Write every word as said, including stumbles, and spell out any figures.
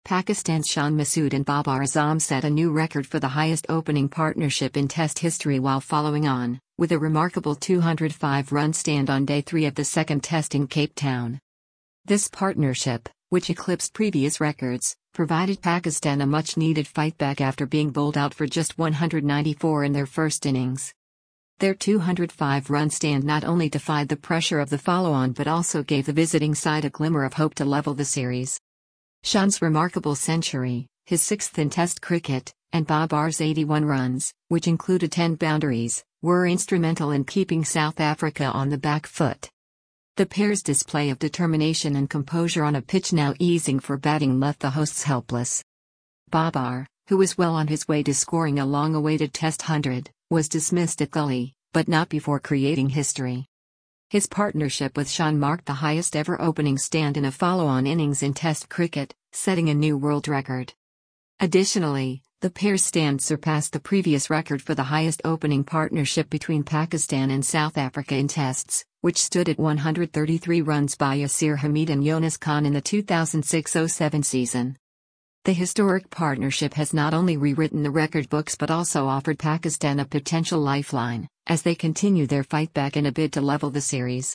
Pakistan's Shan Masood and Babar Azam set a new record for the highest opening partnership in Test history while following on, with a remarkable two hundred five run stand on day three of the second Test in Cape Town. This partnership, which eclipsed previous records, provided Pakistan a much-needed fightback after being bowled out for just one hundred ninety-four in their first innings. Their two hundred five run stand not only defied the pressure of the follow-on but also gave the visiting side a glimmer of hope to level the series. Shan's remarkable century, his sixth in Test cricket, and Babar's eighty-one runs, which included ten boundaries, were instrumental in keeping South Africa on the back foot. The pair's display of determination and composure on a pitch now easing for batting left the hosts helpless. Babar, who was well on his way to scoring a long-awaited Test hundred, was dismissed at Gully, but not before creating history. His partnership with Shan marked the highest ever opening stand in a follow-on innings in Test cricket, setting a new world record. Additionally, the pair's stand surpassed the previous record for the highest opening partnership between Pakistan and South Africa in Tests, which stood at one hundred thirty-three runs by Yasir Hamid and Jonas Khan in the two thousand six oh seven season. The historic partnership has not only rewritten the record books but also offered Pakistan a potential lifeline, as they continue their fight back in a bid to level the series.